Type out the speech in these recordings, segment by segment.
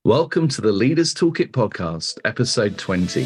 Welcome to the Leaders Toolkit Podcast, episode 20.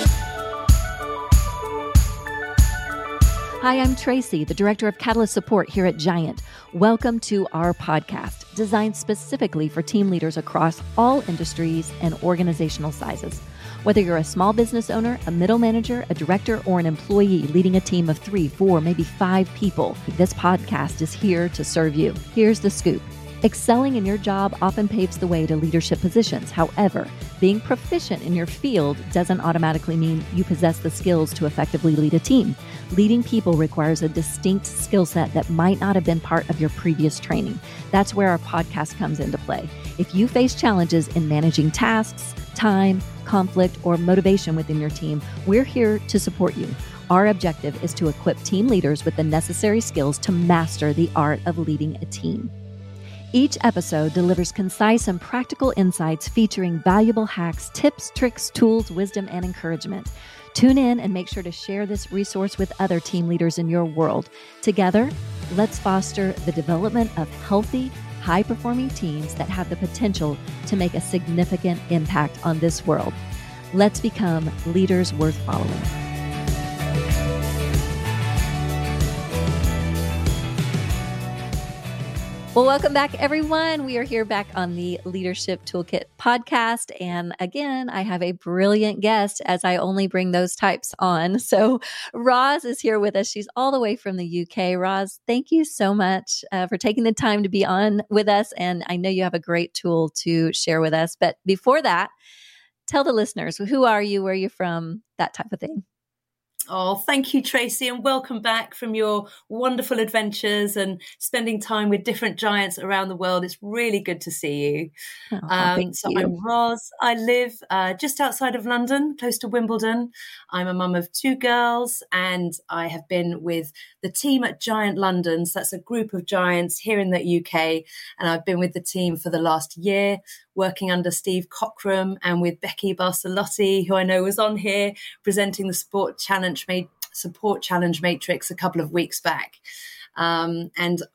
Hi, I'm Tracy, the Director of Catalyst Support here at Giant. Welcome to our podcast, designed specifically for team leaders across all industries and organizational sizes. Whether you're a small business owner, a middle manager, a director, or an employee leading a team of 3, 4, maybe 5 people, this podcast is here to serve you. Here's the scoop. Excelling in your job often paves the way to leadership positions. However, being proficient in your field doesn't automatically mean you possess the skills to effectively lead a team. Leading people requires a distinct skill set that might not have been part of your previous training. That's where our podcast comes into play. If you face challenges in managing tasks, time, conflict, or motivation within your team, we're here to support you. Our objective is to equip team leaders with the necessary skills to master the art of leading a team. Each episode delivers concise and practical insights featuring valuable hacks, tips, tricks, tools, wisdom, and encouragement. Tune in and make sure to share this resource with other team leaders in your world. Together, let's foster the development of healthy, high-performing teams that have the potential to make a significant impact on this world. Let's become leaders worth following. Well, welcome back, everyone. We are here back on the Leadership Toolkit podcast. And again, I have a brilliant guest as I only bring those types on. So Roz is here with us. She's all the way from the UK. Roz, thank you so much for taking the time to be on with us. And I know you have a great tool to share with us. But before that, tell the listeners, who are you, where are you from, that type of thing. Oh, thank you, Tracy, and welcome back from your wonderful adventures and spending time with different giants around the world. It's really good to see you. Thank you. I'm Roz. I live just outside of London, close to Wimbledon. I'm a mum of 2 girls, and I have been with the team at Giant London. So that's a group of giants here in the UK, and I've been with the team for the last year, working under Steve Cockram and with Becky Barcelotti, who I know was on here presenting the Support Challenge Matrix a couple of weeks back. And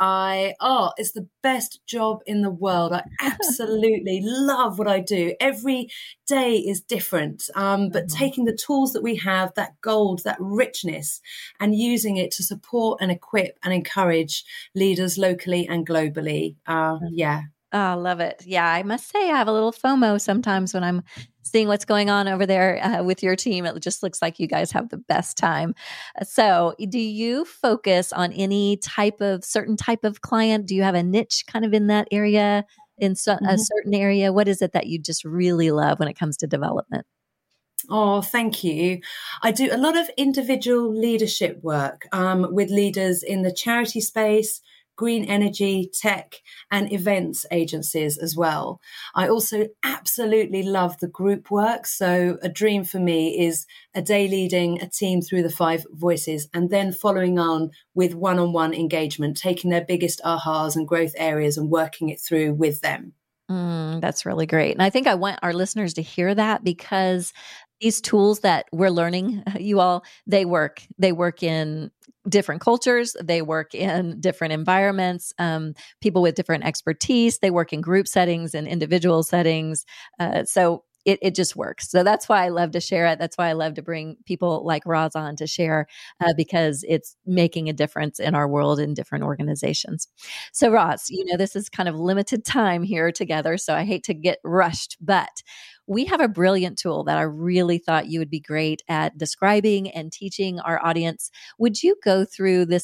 it's the best job in the world. I absolutely love what I do. Every day is different, but taking the tools that we have, that gold, that richness, and using it to support and equip and encourage leaders locally and globally. Oh, I love it. Yeah, I must say I have a little FOMO sometimes when I'm seeing what's going on over there with your team. It just looks like you guys have the best time. So do you focus on any certain type of client? Do you have a niche kind of in that area, in a certain area? What is it that you just really love when it comes to development? Oh, thank you. I do a lot of individual leadership work with leaders in the charity space, green energy, tech, and events agencies as well. I also absolutely love the group work. So a dream for me is a day leading a team through the 5 voices and then following on with one-on-one engagement, taking their biggest ahas and growth areas and working it through with them. That's really great. And I think I want our listeners to hear that, because these tools that we're learning, they work in different cultures. They work in different environments, people with different expertise. They work in group settings and individual settings. So it just works. So that's why I love to share it. That's why I love to bring people like Roz on to share, because it's making a difference in our world in different organizations. So Roz, this is kind of limited time here together, so I hate to get rushed, but we have a brilliant tool that I really thought you would be great at describing and teaching our audience. Would you go through this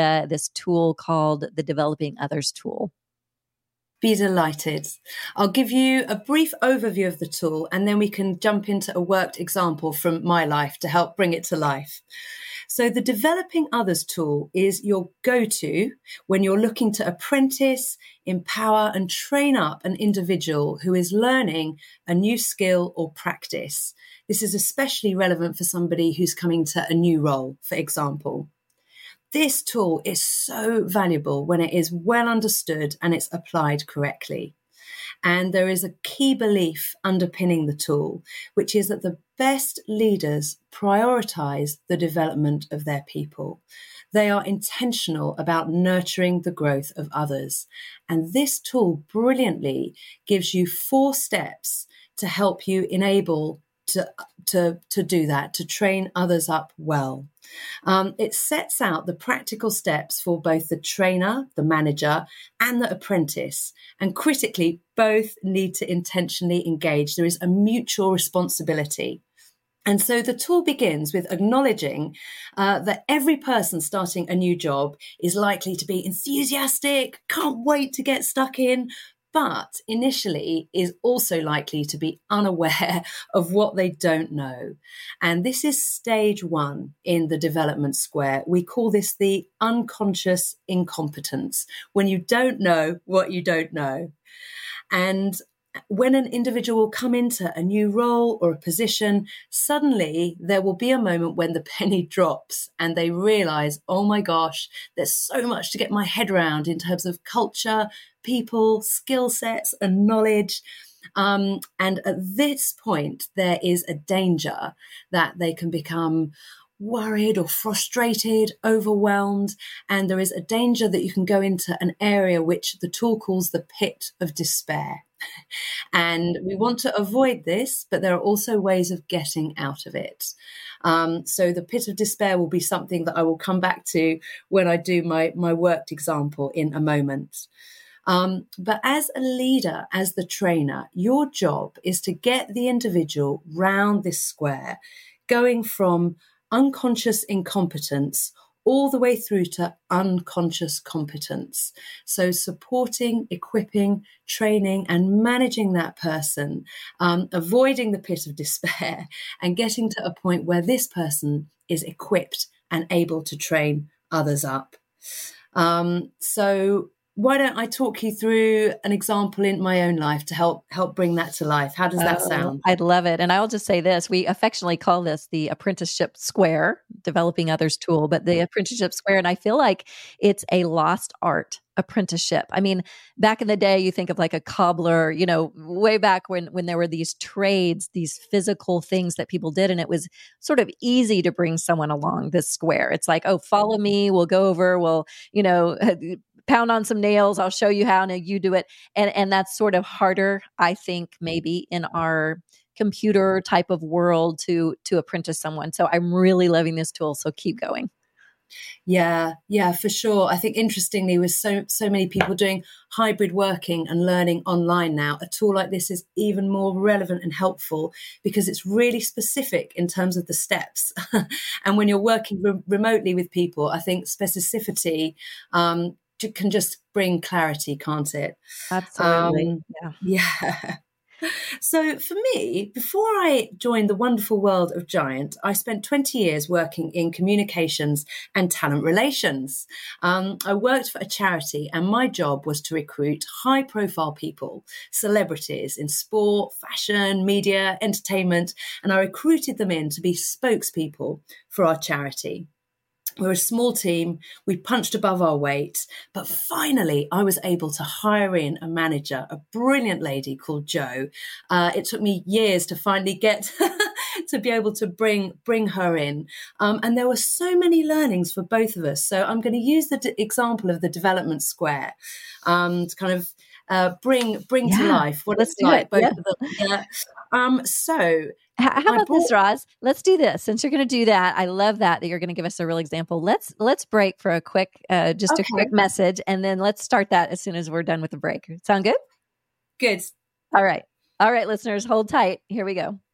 tool called the Developing Others tool? Be delighted. I'll give you a brief overview of the tool, and then we can jump into a worked example from my life to help bring it to life. So the Developing Others tool is your go-to when you're looking to apprentice, empower, and train up an individual who is learning a new skill or practice. This is especially relevant for somebody who's coming to a new role, for example. This tool is so valuable when it is well understood and it's applied correctly. And there is a key belief underpinning the tool, which is that the best leaders prioritize the development of their people. They are intentional about nurturing the growth of others. And this tool brilliantly gives you 4 steps to help you enable to do that, to train others up well. It sets out the practical steps for both the trainer, the manager, and the apprentice. And critically, both need to intentionally engage. There is a mutual responsibility. And so the tool begins with acknowledging that every person starting a new job is likely to be enthusiastic, can't wait to get stuck in, but initially is also likely to be unaware of what they don't know. And this is stage 1 in the development square. We call this the unconscious incompetence, when you don't know what you don't know. And when an individual will come into a new role or a position, suddenly there will be a moment when the penny drops and they realize, oh my gosh, there's so much to get my head around in terms of culture, people, skill sets, and knowledge. And at this point, there is a danger that they can become worried or frustrated, overwhelmed, and there is a danger that you can go into an area which the tool calls the pit of despair. And we want to avoid this, but there are also ways of getting out of it. So the pit of despair will be something that I will come back to when I do my worked example in a moment. But as a leader, as the trainer, your job is to get the individual round this square, going from unconscious incompetence all the way through to unconscious competence. So supporting, equipping, training, and managing that person, avoiding the pit of despair and getting to a point where this person is equipped and able to train others up. So why don't I talk you through an example in my own life to help bring that to life? How does that sound? I'd love it. And I'll just say this, we affectionately call this the apprenticeship square, developing others tool, but the apprenticeship square. And I feel like it's a lost art, apprenticeship. I mean, back in the day, you think of like a cobbler, you know, way back when there were these trades, these physical things that people did. And it was sort of easy to bring someone along this square. It's like, oh, follow me, we'll go over, we'll, you know, pound on some nails. I'll show you how. Now you do it. And that's sort of harder, I think, maybe in our computer type of world to apprentice someone. So I'm really loving this tool. So keep going. Yeah, for sure. I think interestingly, with so many people doing hybrid working and learning online now, a tool like this is even more relevant and helpful because it's really specific in terms of the steps. And when you're working remotely with people, I think specificity can just bring clarity, can't it? Absolutely. Yeah. So for me, before I joined the wonderful world of Giant, I spent 20 years working in communications and talent relations. I worked for a charity and my job was to recruit high-profile people, celebrities in sport, fashion, media, entertainment, and I recruited them in to be spokespeople for our charity. We're a small team. We punched above our weight. But finally, I was able to hire in a manager, a brilliant lady called Jo. It took me years to finally get to be able to bring her in. And there were so many learnings for both of us. So I'm going to use the example of the development square to kind of bring to life what it's like. Both of them. So how about this, Roz? Let's do this. Since you're going to do that, I love that you're going to give us a real example. Let's break for a quick, a quick message, and then let's start that as soon as we're done with the break. Sound good? Good. All right, listeners, hold tight. Here we go.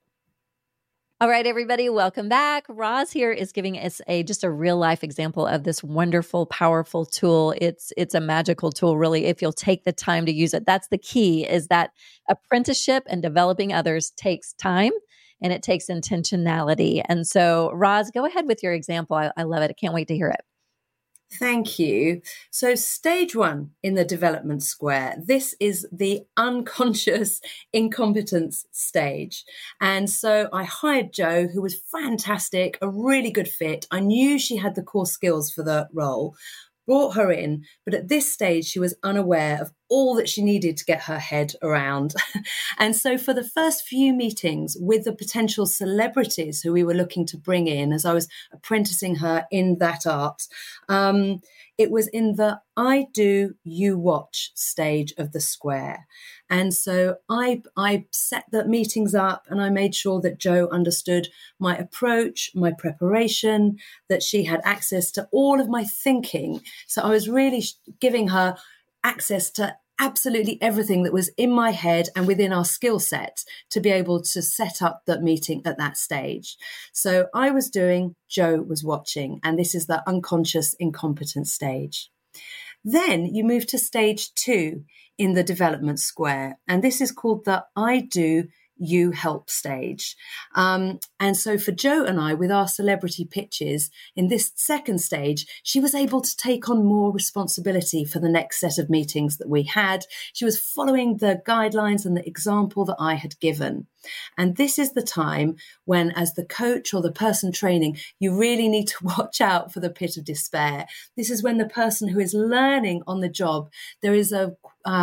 All right, everybody, welcome back. Roz here is giving us just a real life example of this wonderful, powerful tool. It's a magical tool, really, if you'll take the time to use it. That's the key, is that apprenticeship and developing others takes time and it takes intentionality. And so, Roz, go ahead with your example. I love it. I can't wait to hear it. Thank you. So stage 1 in the development square, this is the unconscious incompetence stage. And so I hired Jo, who was fantastic, a really good fit. I knew she had the core skills for the role, brought her in, but at this stage, she was unaware of all that she needed to get her head around. And so for the first few meetings with the potential celebrities who we were looking to bring in, as I was apprenticing her in that art, it was in the I do, you watch stage of the square. And so I set the meetings up and I made sure that Jo understood my approach, my preparation, that she had access to all of my thinking. So I was really giving her access to absolutely everything that was in my head and within our skill set to be able to set up that meeting at that stage. So I was doing, Jo was watching, and this is the unconscious incompetence stage. Then you move to stage 2 in the development square, and this is called the I do, you help stage. And so for Jo and I, with our celebrity pitches in this second stage, she was able to take on more responsibility for the next set of meetings that we had. She was following the guidelines and the example that I had given. And this is the time when, as the coach or the person training, you really need to watch out for the pit of despair. This is when the person who is learning on the job, there is a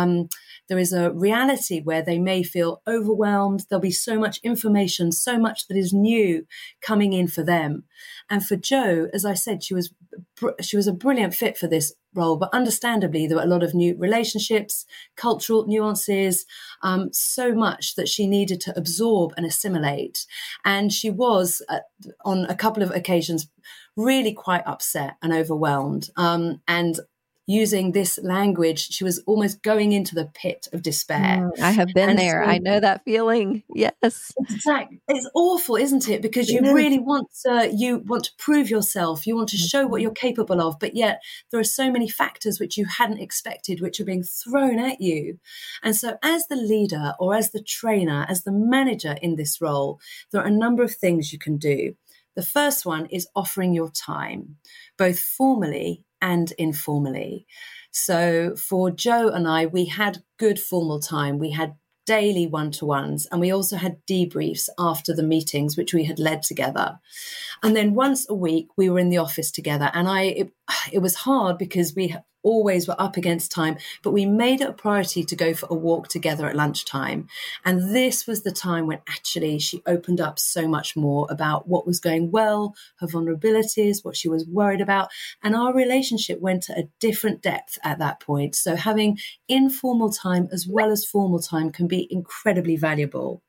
reality where they may feel overwhelmed. There'll be so much information, so much that is new coming in for them. And for Jo, as I said, she was a brilliant fit for this role, but understandably, there were a lot of new relationships, cultural nuances, so much that she needed to absorb and assimilate. And she was, on a couple of occasions, really quite upset and overwhelmed. And using this language, she was almost going into the pit of despair. I have been there. So, I know that feeling. Yes. Exactly. It's awful, isn't it? Because you really want to prove yourself. You want to show what you're capable of, but yet there are so many factors which you hadn't expected, which are being thrown at you. And so as the leader or as the trainer, as the manager in this role, there are a number of things you can do. The first one is offering your time, both formally and informally. So for Jo and I, we had good formal time. We had daily one-to-ones, and we also had debriefs after the meetings, which we had led together. And then once a week, we were in the office together. And it was hard because we always were up against time, but we made it a priority to go for a walk together at lunchtime. And this was the time when actually she opened up so much more about what was going well, her vulnerabilities, what she was worried about. And our relationship went to a different depth at that point. So having informal time as well as formal time can be incredibly valuable.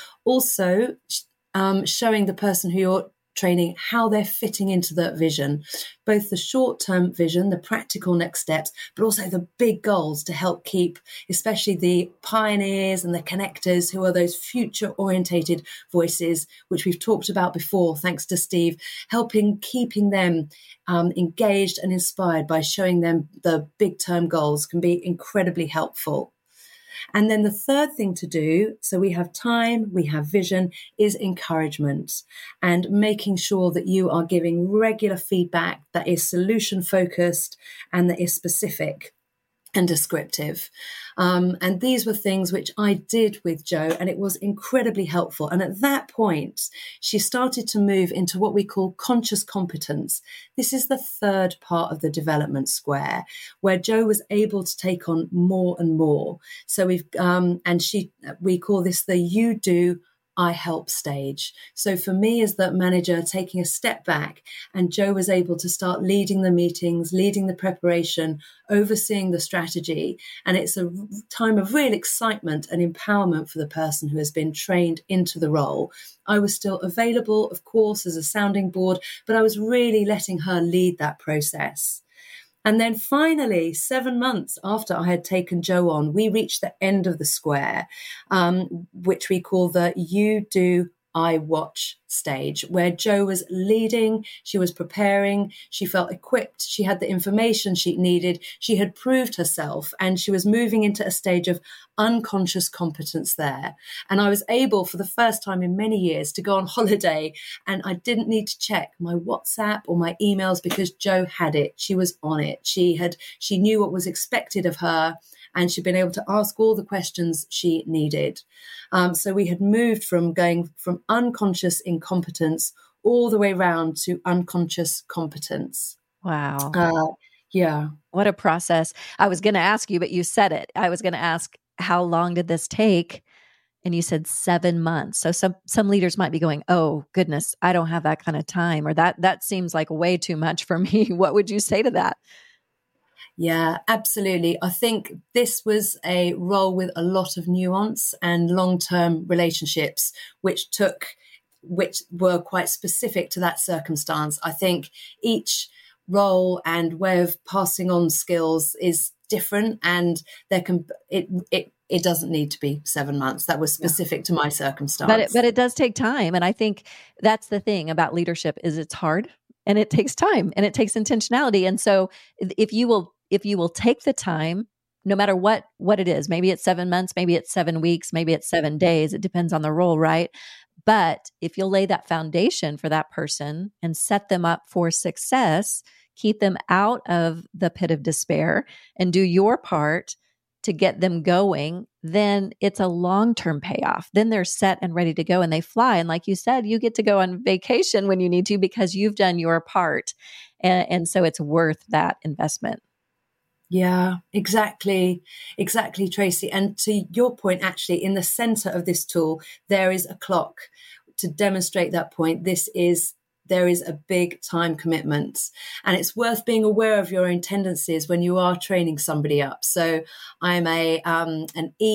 Also, showing the person who you're training how they're fitting into the vision, both the short-term vision, the practical next steps, but also the big goals to help keep, especially the pioneers and the connectors, who are those future-orientated voices, which we've talked about before, thanks to Steve, keeping them engaged and inspired by showing them the big-term goals can be incredibly helpful. And then the third thing to do, so we have time, we have vision, is encouragement and making sure that you are giving regular feedback that is solution focused and that is specific and descriptive. And these were things which I did with Jo, and it was incredibly helpful. And at that point, she started to move into what we call conscious competence. This is the third part of the development square, where Jo was able to take on more and more. So we call this the you do, I help stage. So for me as the manager, taking a step back, and Jo was able to start leading the meetings, leading the preparation, overseeing the strategy. And it's a time of real excitement and empowerment for the person who has been trained into the role. I was still available, of course, as a sounding board, but I was really letting her lead that process. And then finally, 7 months after I had taken Jo on, we reached the end of the square, which we call the you do, I watch stage, where Jo was leading, she was preparing, she felt equipped, she had the information she needed, she had proved herself, and she was moving into a stage of unconscious competence there. And I was able, for the first time in many years, to go on holiday, and I didn't need to check my WhatsApp or my emails because Jo had it. She was on it. She knew what was expected of her, and she'd been able to ask all the questions she needed. So we had moved from going from unconscious incompetence all the way round to unconscious competence. Wow. Yeah. What a process. I was going to ask you, but you said it. I was going to ask, how long did this take? And you said 7 months. So some leaders might be going, oh goodness, I don't have that kind of time, or that seems like way too much for me. What would you say to that? Yeah, absolutely. I think this was a role with a lot of nuance and long-term relationships, which were quite specific to that circumstance. I think each role and way of passing on skills is different, and it doesn't need to be 7 months. That was specific to my circumstance. But it does take time. And I think that's the thing about leadership is it's hard and it takes time and it takes intentionality. And so if you will take the time, no matter what it is, maybe it's 7 months, maybe it's 7 weeks, maybe it's 7 days, it depends on the role, right? But if you'll lay that foundation for that person and set them up for success, keep them out of the pit of despair and do your part to get them going, then it's a long-term payoff. Then they're set and ready to go and they fly. And like you said, you get to go on vacation when you need to because you've done your part. And so it's worth that investment. Yeah, exactly, Tracy. And to your point, actually, in the center of this tool, there is a clock to demonstrate that point. There is a big time commitment, and it's worth being aware of your own tendencies when you are training somebody up. So I'm an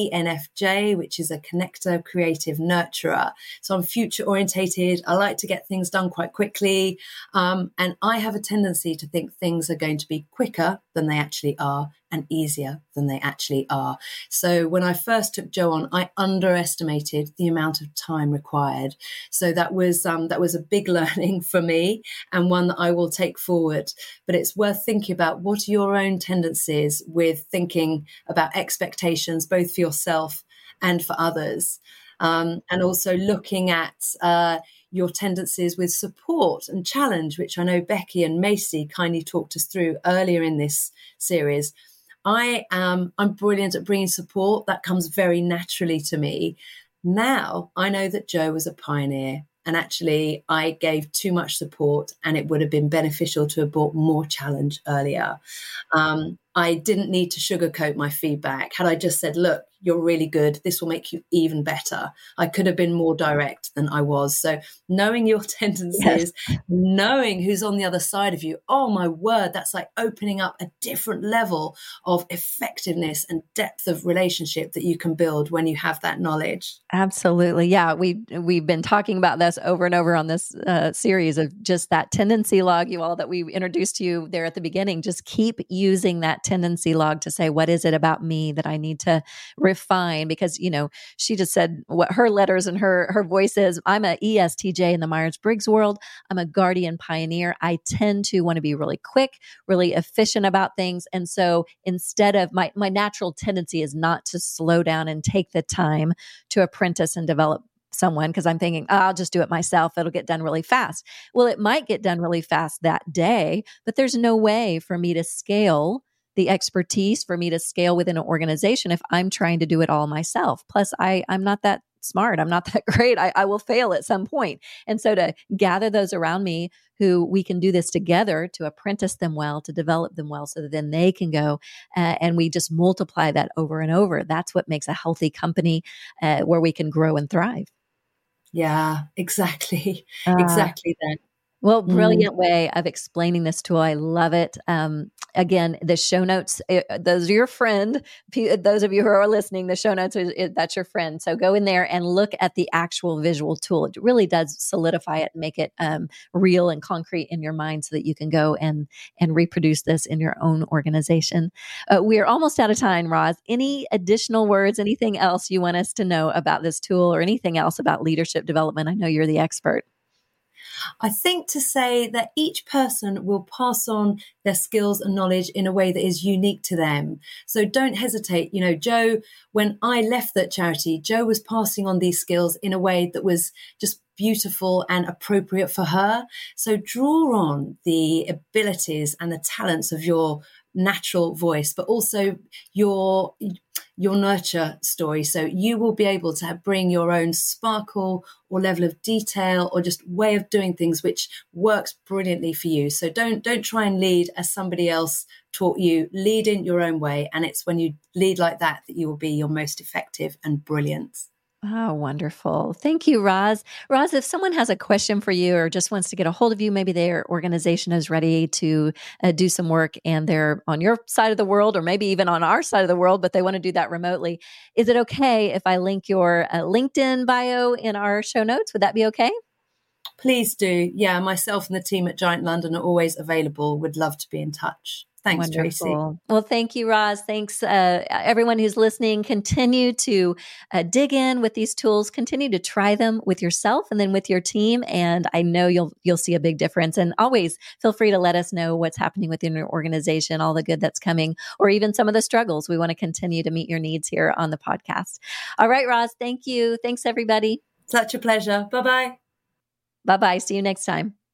ENFJ, which is a connector, creative, nurturer. So I'm future orientated. I like to get things done quite quickly. And I have a tendency to think things are going to be quicker than they actually are and easier than they actually are. So when I first took Jo on, I underestimated the amount of time required. So that was a big learning for me and one that I will take forward. But it's worth thinking about what are your own tendencies with thinking about expectations, both for yourself and for others. And also looking at your tendencies with support and challenge, which I know Becky and Macy kindly talked us through earlier in this series. I'm brilliant at bringing support. That comes very naturally to me. Now I know that Jo was a pioneer, and actually I gave too much support and it would have been beneficial to have brought more challenge earlier. I didn't need to sugarcoat my feedback. Had I just said, look, you're really good, this will make you even better, I could have been more direct than I was. So knowing your tendencies, knowing who's on the other side of you, oh my word, that's like opening up a different level of effectiveness and depth of relationship that you can build when you have that knowledge. Absolutely. Yeah. We've been talking about this over and over on this series of just that tendency log, you all, that we introduced to you there at the beginning. Just keep using that tendency log to say, what is it about me that I need to refine? Because, she just said what her letters and her voice is. I'm a ESTJ in the Myers-Briggs world. I'm a guardian pioneer. I tend to want to be really quick, really efficient about things. And so instead of my natural tendency is not to slow down and take the time to apprentice and develop someone, because I'm thinking, I'll just do it myself. It'll get done really fast. Well, it might get done really fast that day, but there's no way for me to scale the expertise, for me to scale within an organization if I'm trying to do it all myself. Plus, I'm not that smart. I'm not that great. I will fail at some point. And so to gather those around me who we can do this together, to apprentice them well, to develop them well, so that then they can go and we just multiply that over and over. That's what makes a healthy company where we can grow and thrive. Yeah, exactly. Exactly that. Well, brilliant way of explaining this tool. I love it. Again, the show notes, those are your friend. Those of you who are listening, the show notes, that's your friend. So go in there and look at the actual visual tool. It really does solidify it and make it real and concrete in your mind so that you can go and reproduce this in your own organization. We are almost out of time, Roz. Any additional words, anything else you want us to know about this tool or anything else about leadership development? I know you're the expert. I think to say that each person will pass on their skills and knowledge in a way that is unique to them. So don't hesitate. Jo, when I left that charity, Jo was passing on these skills in a way that was just beautiful and appropriate for her. So draw on the abilities and the talents of your natural voice, but also your your nurture story. So you will be able to bring your own sparkle or level of detail or just way of doing things, which works brilliantly for you. So don't try and lead as somebody else taught you. Lead in your own way. And it's when you lead like that you will be your most effective and brilliant. Oh, wonderful. Thank you, Roz. Roz, if someone has a question for you or just wants to get a hold of you, maybe their organization is ready to do some work and they're on your side of the world or maybe even on our side of the world, but they want to do that remotely. Is it okay if I link your LinkedIn bio in our show notes? Would that be okay? Please do. Yeah, myself and the team at Giant London are always available. Would love to be in touch. Thanks, Wonderful. Tracy. Well, thank you, Roz. Thanks, everyone who's listening. Continue to dig in with these tools. Continue to try them with yourself and then with your team. And I know you'll see a big difference. And always feel free to let us know what's happening within your organization, all the good that's coming, or even some of the struggles. We want to continue to meet your needs here on the podcast. All right, Roz. Thank you. Thanks, everybody. Such a pleasure. Bye-bye. Bye-bye. See you next time.